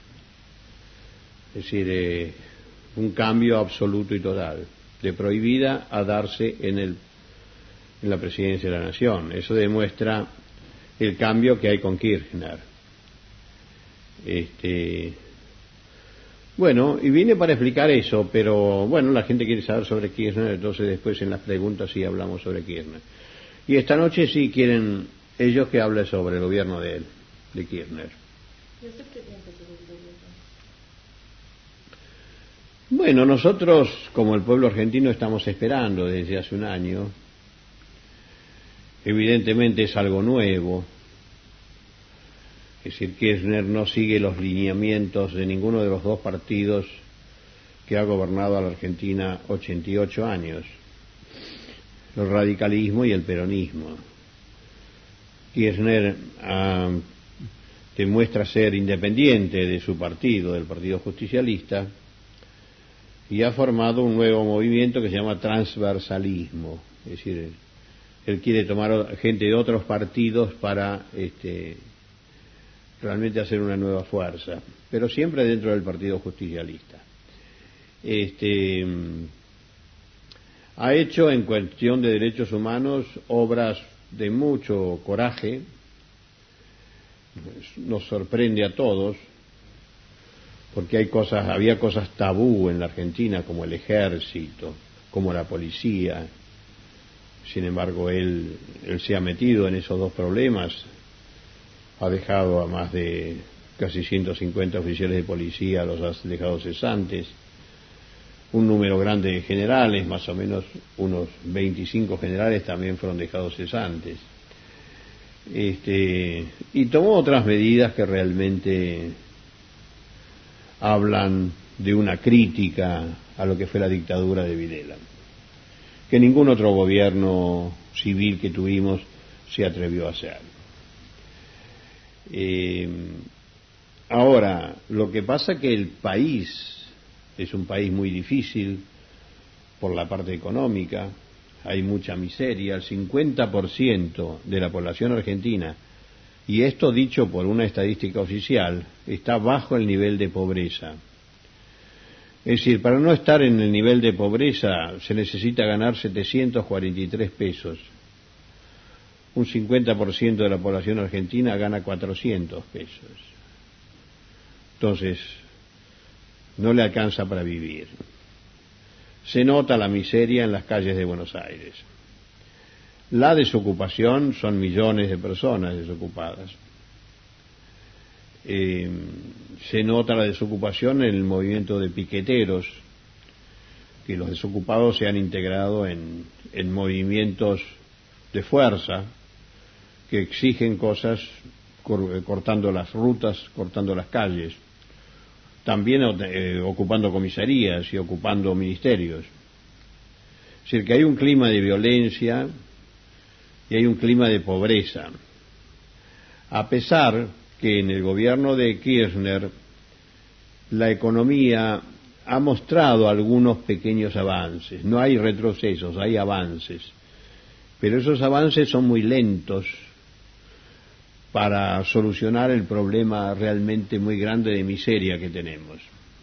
Es decir, eh, un cambio absoluto y total, de prohibida a darse en, el, en la presidencia de la Nación. Eso demuestra el cambio que hay con Kirchner. Este, bueno, y vine para explicar eso, pero bueno, la gente quiere saber sobre Kirchner, entonces después en las preguntas sí hablamos sobre Kirchner. Y esta noche sí quieren ellos que hable sobre el gobierno de él, de Kirchner. Bueno, nosotros, como el pueblo argentino, estamos esperando desde hace un año. Evidentemente es algo nuevo. Es decir, Kirchner no sigue los lineamientos de ninguno de los dos partidos que ha gobernado a la Argentina ochenta y ocho años, el radicalismo y el peronismo. Kirchner uh, demuestra ser independiente de su partido, del Partido Justicialista, y ha formado un nuevo movimiento que se llama transversalismo. Es decir, él quiere tomar gente de otros partidos para este, realmente hacer una nueva fuerza, pero siempre dentro del Partido Justicialista. Este, ha hecho en cuestión de derechos humanos obras de mucho coraje, nos sorprende a todos, porque hay cosas, había cosas tabú en la Argentina, como el ejército, como la policía. Sin embargo, él, él se ha metido en esos dos problemas, ha dejado a más de casi ciento cincuenta oficiales de policía, los ha dejado cesantes, un número grande de generales, más o menos unos veinticinco generales también fueron dejados cesantes. Este, y tomó otras medidas que realmente hablan de una crítica a lo que fue la dictadura de Videla, que ningún otro gobierno civil que tuvimos se atrevió a hacer. Eh, ahora, lo que pasa que el país es un país muy difícil por la parte económica, hay mucha miseria, el cincuenta por ciento de la población argentina, y esto dicho por una estadística oficial, está bajo el nivel de pobreza. Es decir, para no estar en el nivel de pobreza se necesita ganar setecientos cuarenta y tres pesos. Un cincuenta por ciento de la población argentina gana cuatrocientos pesos. Entonces, no le alcanza para vivir. Se nota la miseria en las calles de Buenos Aires. La desocupación, son millones de personas desocupadas. Eh, se nota la desocupación en el movimiento de piqueteros, que los desocupados se han integrado en, en movimientos de fuerza que exigen cosas cortando las rutas, cortando las calles, también eh, ocupando comisarías y ocupando ministerios. Es decir, que hay un clima de violencia y hay un clima de pobreza, a pesar que en el gobierno de Kirchner la economía ha mostrado algunos pequeños avances. No hay retrocesos, hay avances, pero esos avances son muy lentos para solucionar el problema realmente muy grande de miseria que tenemos.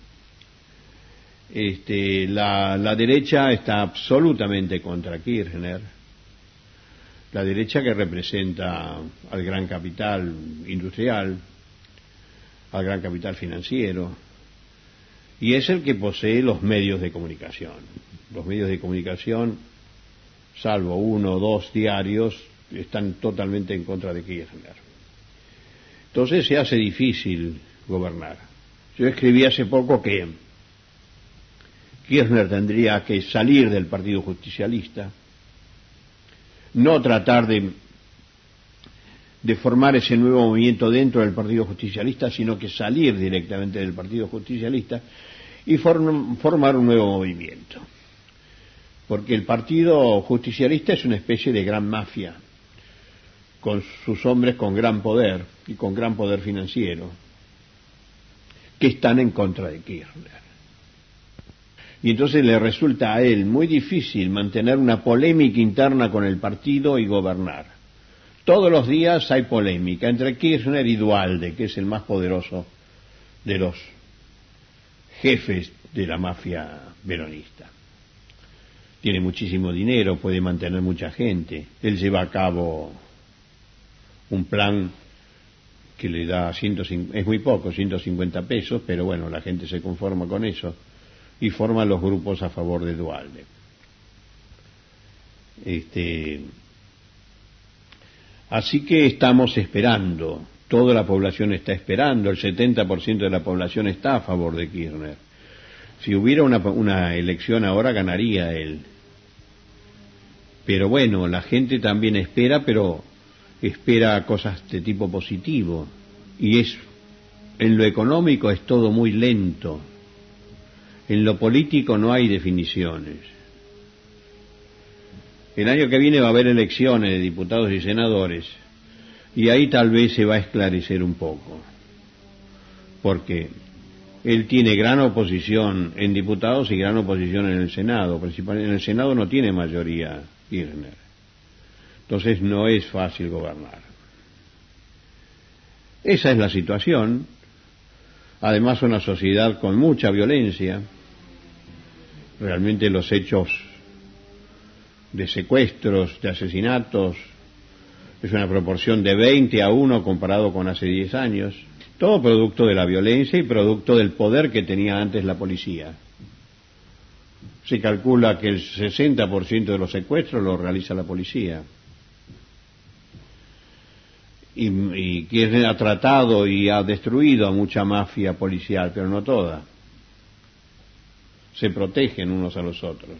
Este, la, la derecha está absolutamente contra Kirchner, la derecha que representa al gran capital industrial, al gran capital financiero, y es el que posee los medios de comunicación. Los medios de comunicación, salvo uno o dos diarios, están totalmente en contra de Kirchner. Entonces se hace difícil gobernar. Yo escribí hace poco que Kirchner tendría que salir del Partido Justicialista, no tratar de, de formar ese nuevo movimiento dentro del Partido Justicialista, sino que salir directamente del Partido Justicialista y form, formar un nuevo movimiento. Porque el Partido Justicialista es una especie de gran mafia, con sus hombres con gran poder y con gran poder financiero, que están en contra de Kirchner. Y entonces le resulta a él muy difícil mantener una polémica interna con el partido y gobernar. Todos los días hay polémica entre Kirchner y Duhalde, que es el más poderoso de los jefes de la mafia peronista. Tiene muchísimo dinero, puede mantener mucha gente. Él lleva a cabo un plan que le da ciento cincuenta, es muy poco, ciento cincuenta pesos, pero bueno, la gente se conforma con eso y forma los grupos a favor de Duhalde. Este, así que estamos esperando, toda la población está esperando, el setenta por ciento de la población está a favor de Kirchner. Si hubiera una, una elección ahora, ganaría él. Pero bueno, la gente también espera, pero espera cosas de tipo positivo. Y es, en lo económico es todo muy lento. En lo político no hay definiciones. El año que viene va a haber elecciones de diputados y senadores. Y ahí tal vez se va a esclarecer un poco. Porque él tiene gran oposición en diputados y gran oposición en el Senado. Principalmente en el Senado no tiene mayoría Kirchner. Entonces no es fácil gobernar. Esa es la situación. Además, una sociedad con mucha violencia. Realmente los hechos de secuestros, de asesinatos, es una proporción de veinte a uno comparado con hace diez años. Todo producto de la violencia y producto del poder que tenía antes la policía. Se calcula que el sesenta por ciento de los secuestros lo realiza la policía. Y, y quien ha tratado y ha destruido a mucha mafia policial, pero no toda. Se protegen unos a los otros.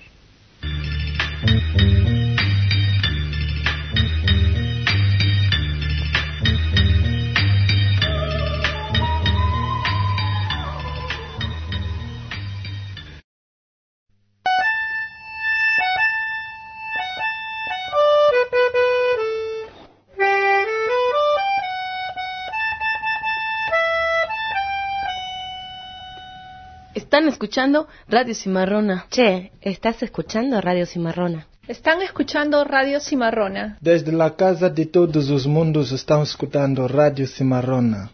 Están escuchando Radio Cimarrona. Che, ¿estás escuchando Radio Cimarrona? Están escuchando Radio Cimarrona. Desde la casa de todos los mundos están escuchando Radio Cimarrona.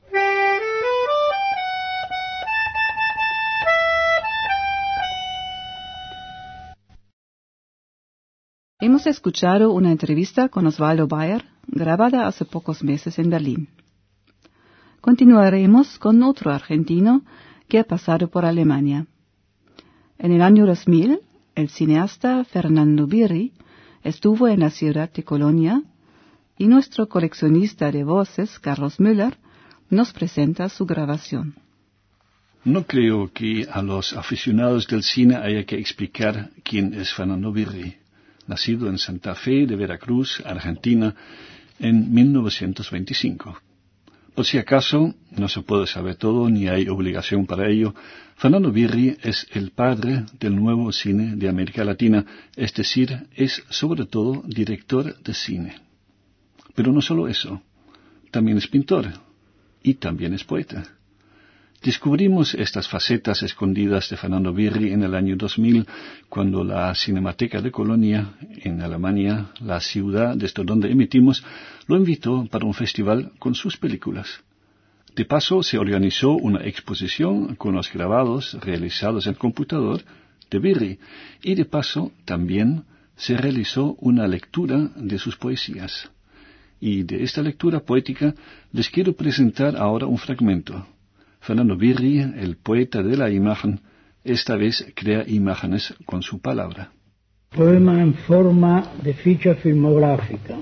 Hemos escuchado una entrevista con Osvaldo Bayer, grabada hace pocos meses en Berlín. Continuaremos con otro argentino que ha pasado por Alemania. En el año dos mil, el cineasta Fernando Birri estuvo en la ciudad de Colonia y nuestro coleccionista de voces, Carlos Müller, nos presenta su grabación. No creo que a los aficionados del cine haya que explicar quién es Fernando Birri, nacido en Santa Fe de Veracruz, Argentina, en mil novecientos veinticinco. Por si acaso, no se puede saber todo ni hay obligación para ello, Fernando Birri es el padre del nuevo cine de América Latina, es decir, es sobre todo director de cine. Pero no solo eso, también es pintor y también es poeta. Descubrimos estas facetas escondidas de Fernando Birri en el año dos mil, cuando la Cinemateca de Colonia, en Alemania, la ciudad desde donde emitimos, lo invitó para un festival con sus películas. De paso, se organizó una exposición con los grabados realizados en computador de Birri, y de paso también se realizó una lectura de sus poesías. Y de esta lectura poética les quiero presentar ahora un fragmento. Fernando Birri, el poeta de la imagen, esta vez crea imágenes con su palabra. Poema en forma de ficha filmográfica.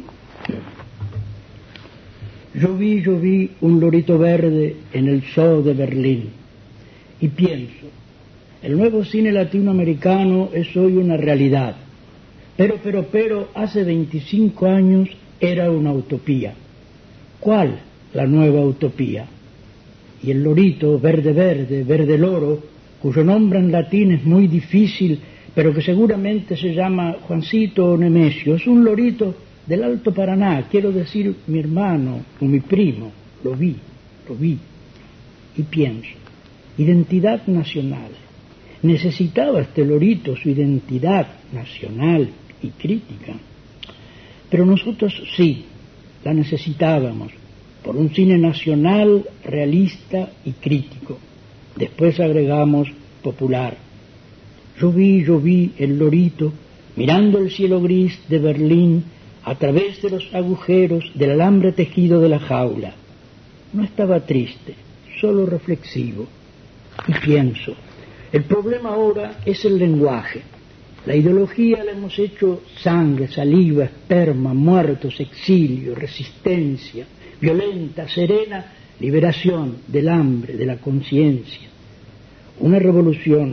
Yo vi, yo vi un lorito verde en el zoo de Berlín y pienso, el nuevo cine latinoamericano es hoy una realidad, pero, pero, pero, hace veinticinco años era una utopía. ¿Cuál la nueva utopía? Y el lorito, verde verde, verde loro, cuyo nombre en latín es muy difícil, pero que seguramente se llama Juancito o Nemesio, es un lorito del Alto Paraná, quiero decir mi hermano o mi primo, lo vi, lo vi, y pienso, identidad nacional. Necesitaba este lorito su identidad nacional y crítica, pero nosotros sí, la necesitábamos, por un cine nacional, realista y crítico. Después agregamos popular. Yo vi, yo vi el lorito mirando el cielo gris de Berlín a través de los agujeros del alambre tejido de la jaula. No estaba triste, solo reflexivo. Y pienso, el problema ahora es el lenguaje. La ideología la hemos hecho sangre, saliva, esperma, muertos, exilio, resistencia, violenta, serena, liberación del hambre, de la conciencia. Una revolución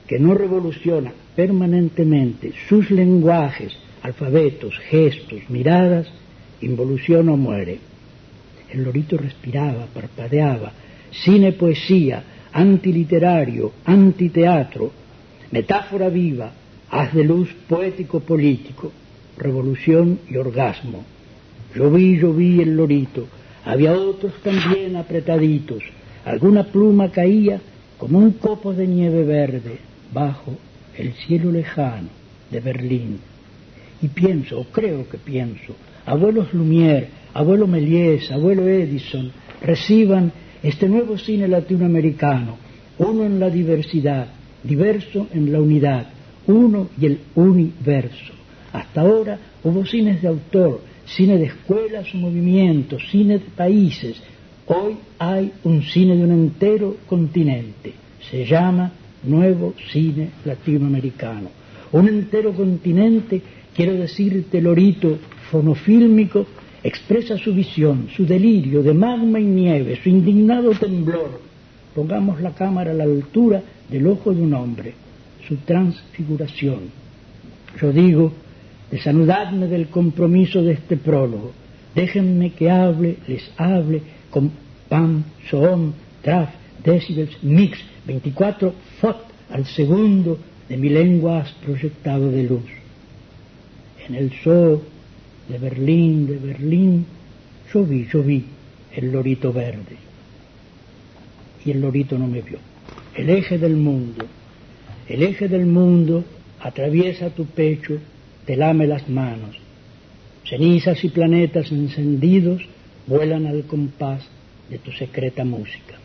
que no revoluciona permanentemente sus lenguajes, alfabetos, gestos, miradas, involuciona o muere. El lorito respiraba, parpadeaba, cine, poesía, antiliterario, antiteatro, metáfora viva, haz de luz poético-político, revolución y orgasmo. Yo vi, yo vi el lorito, había otros también apretaditos, alguna pluma caía como un copo de nieve verde bajo el cielo lejano de Berlín. Y pienso, o creo que pienso, abuelos Lumière, abuelo Méliès, abuelo Edison, reciban este nuevo cine latinoamericano, uno en la diversidad, diverso en la unidad, uno y el universo. Hasta ahora hubo cines de autor, cine de escuelas o movimientos, cine de países. Hoy hay un cine de un entero continente. Se llama Nuevo Cine Latinoamericano. Un entero continente, quiero decirte, lorito fonofílmico, expresa su visión, su delirio de magma y nieve, su indignado temblor. Pongamos la cámara a la altura del ojo de un hombre, su transfiguración. Yo digo, desanudadme del compromiso de este prólogo. Déjenme que hable, les hable con pam, soom, traf, decibels, mix, veinticuatro fot al segundo de mi lengua has proyectado de luz. En el zoo de Berlín, de Berlín, yo vi, yo vi el lorito verde. Y el lorito no me vio. El eje del mundo, el eje del mundo atraviesa tu pecho, te lame las manos. Cenizas y planetas encendidos vuelan al compás de tu secreta música.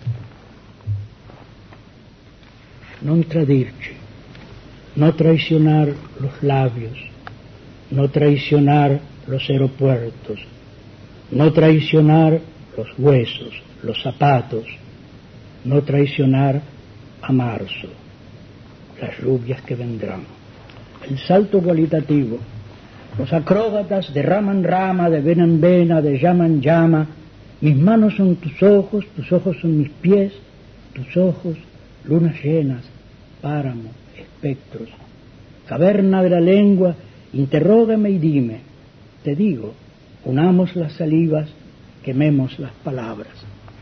Non tradirci, no traicionar los labios, no traicionar los aeropuertos, no traicionar los huesos, los zapatos, no traicionar a marzo, las lluvias que vendrán. El salto cualitativo. Los acróbatas de rama en rama, de vena en vena, de llama en llama. Mis manos son tus ojos, tus ojos son mis pies, tus ojos, lunas llenas, páramo, espectros. Caverna de la lengua, interrógame y dime. Te digo, unamos las salivas, quememos las palabras.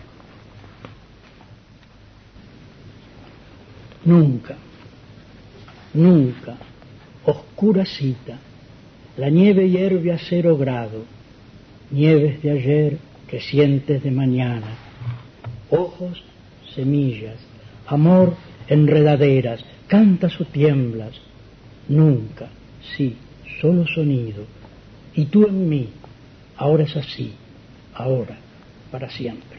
Nunca, nunca, oscura cita, la nieve hierve a cero grado, nieves de ayer que sientes de mañana, ojos, semillas, amor, enredaderas, cantas o tiemblas, nunca, sí, solo sonido, y tú en mí, ahora es así, ahora, para siempre.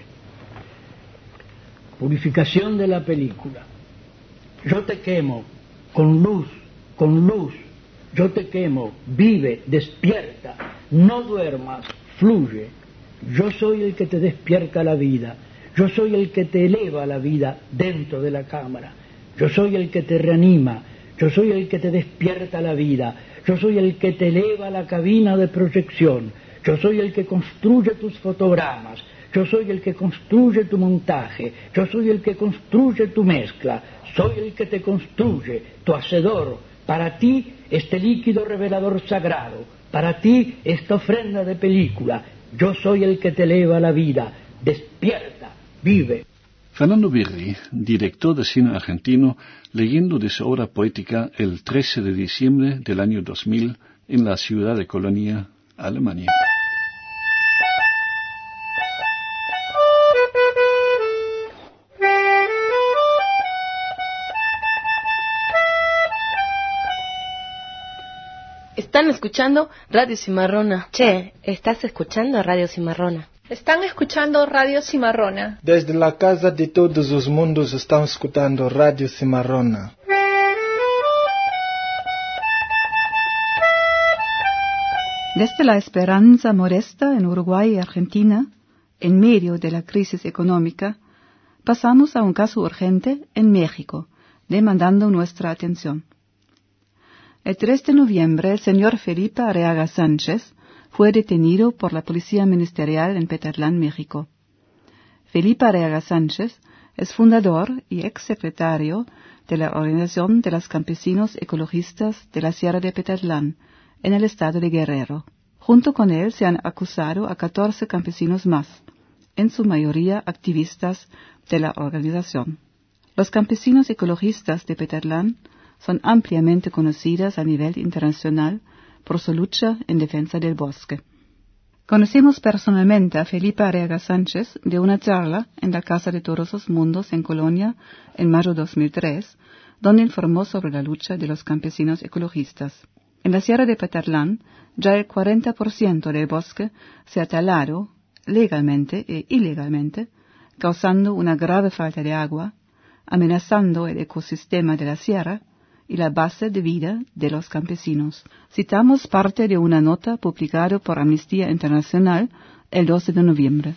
Purificación de la película. Yo te quemo, con luz, con luz, yo te quemo, vive, despierta, no duermas, fluye. Yo soy el que te despierta la vida, yo soy el que te eleva la vida dentro de la cámara, yo soy el que te reanima, yo soy el que te despierta la vida, yo soy el que te eleva la cabina de proyección, yo soy el que construye tus fotogramas, yo soy el que construye tu montaje, yo soy el que construye tu mezcla, soy el que te construye, tu hacedor. Para ti este líquido revelador sagrado, para ti esta ofrenda de película, yo soy el que te eleva la vida, despierta, vive. Fernando Birri, director de cine argentino, leyendo de su obra poética el trece de diciembre del año dos mil en la ciudad de Colonia, Alemania. Están escuchando Radio Cimarrona. Che, ¿estás escuchando Radio Cimarrona? Están escuchando Radio Cimarrona. Desde la casa de todos los mundos están escuchando Radio Cimarrona. Desde la esperanza modesta en Uruguay y Argentina, en medio de la crisis económica, pasamos a un caso urgente en México, demandando nuestra atención. El tres de noviembre, el señor Felipe Arriaga Sánchez fue detenido por la Policía Ministerial en Petalán, México. Felipe Arriaga Sánchez Es fundador y exsecretario de la Organización de los Campesinos Ecologistas de la Sierra de Petatlán, en el estado de Guerrero. Junto con él se han acusado a catorce campesinos más, en su mayoría activistas de la organización. Los campesinos ecologistas de Petatlán son ampliamente conocidos a nivel internacional por su lucha en defensa del bosque. Conocimos personalmente a Felipe Arriaga Sánchez de una charla en la Casa de Todos los Mundos en Colonia en mayo de dos mil tres, donde informó sobre la lucha de los campesinos ecologistas. En la Sierra de Petatlán, ya el cuarenta por ciento del bosque se ha talado legalmente e ilegalmente, causando una grave falta de agua, amenazando el ecosistema de la sierra y la base de vida de los campesinos. Citamos parte de una nota publicada por Amnistía Internacional el doce de noviembre.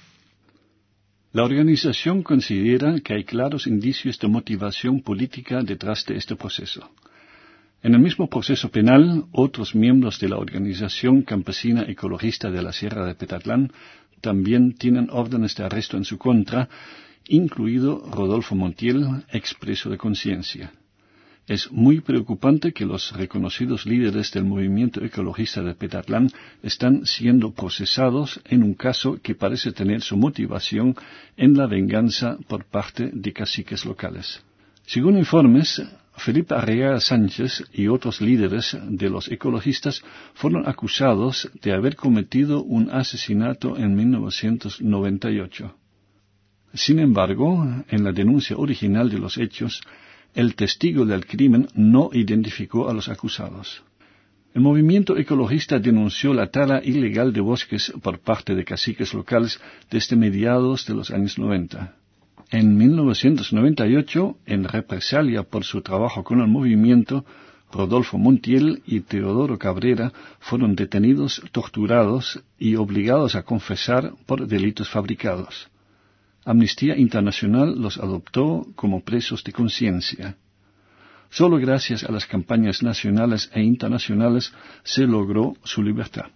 La organización considera que hay claros indicios de motivación política detrás de este proceso. En el mismo proceso penal, otros miembros de la Organización Campesina Ecologista de la Sierra de Petatlán también tienen órdenes de arresto en su contra, incluido Rodolfo Montiel, expreso de conciencia. Es muy preocupante que los reconocidos líderes del movimiento ecologista de Petatlán están siendo procesados en un caso que parece tener su motivación en la venganza por parte de caciques locales. Según informes, Felipe Arriaga Sánchez y otros líderes de los ecologistas fueron acusados de haber cometido un asesinato en mil novecientos noventa y ocho. Sin embargo, en la denuncia original de los hechos, el testigo del crimen no identificó a los acusados. El movimiento ecologista denunció la tala ilegal de bosques por parte de caciques locales desde mediados de los años noventa. En mil novecientos noventa y ocho, en represalia por su trabajo con el movimiento, Rodolfo Montiel y Teodoro Cabrera fueron detenidos, torturados y obligados a confesar por delitos fabricados. Amnistía Internacional los adoptó como presos de conciencia. Solo gracias a las campañas nacionales e internacionales se logró su libertad.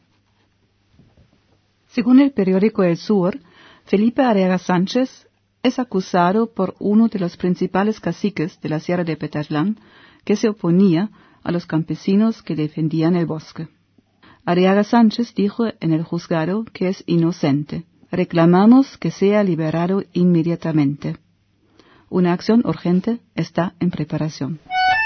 Según el periódico El Sur, Felipe Arriaga Sánchez es acusado por uno de los principales caciques de la Sierra de Petatlán que se oponía a los campesinos que defendían el bosque. Arriaga Sánchez dijo en el juzgado que es inocente. Reclamamos que sea liberado inmediatamente. Una acción urgente está en preparación.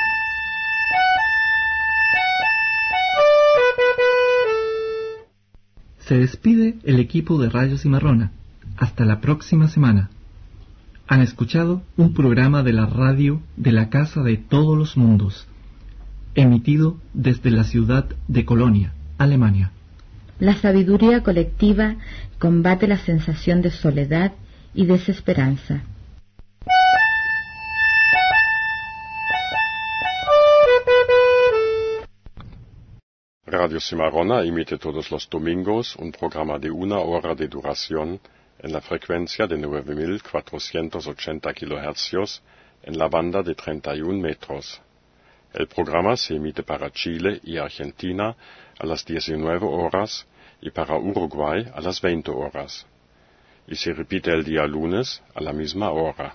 Se despide el equipo de Radio Cimarrona. Hasta la próxima semana. Han escuchado un programa de la radio de la Casa de Todos los Mundos, emitido desde la ciudad de Colonia, Alemania. La sabiduría colectiva combate la sensación de soledad y desesperanza. Radio Cimarrona emite todos los domingos un programa de una hora de duración en la frecuencia de nueve mil cuatrocientos ochenta kilohercios en la banda de treinta y un metros. El programa se emite para Chile y Argentina a las diecinueve horas y para Uruguay a las veinte horas. Y se repite el día lunes a la misma hora.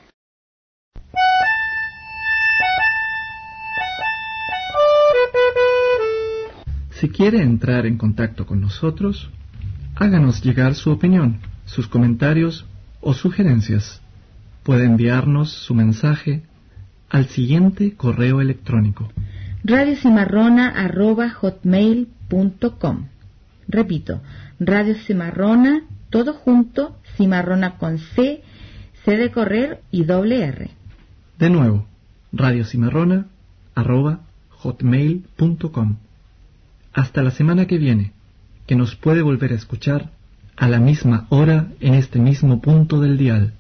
Si quiere entrar en contacto con nosotros, háganos llegar su opinión, sus comentarios o sugerencias. Puede enviarnos su mensaje al siguiente correo electrónico: radiocimarrona arroba hotmail punto com. Repito, Radio Cimarrona, todo junto, Cimarrona con C, C de correr y doble R. De nuevo, radiocimarrona arroba hotmail punto com. Hasta la semana que viene, que nos puede volver a escuchar a la misma hora en este mismo punto del dial.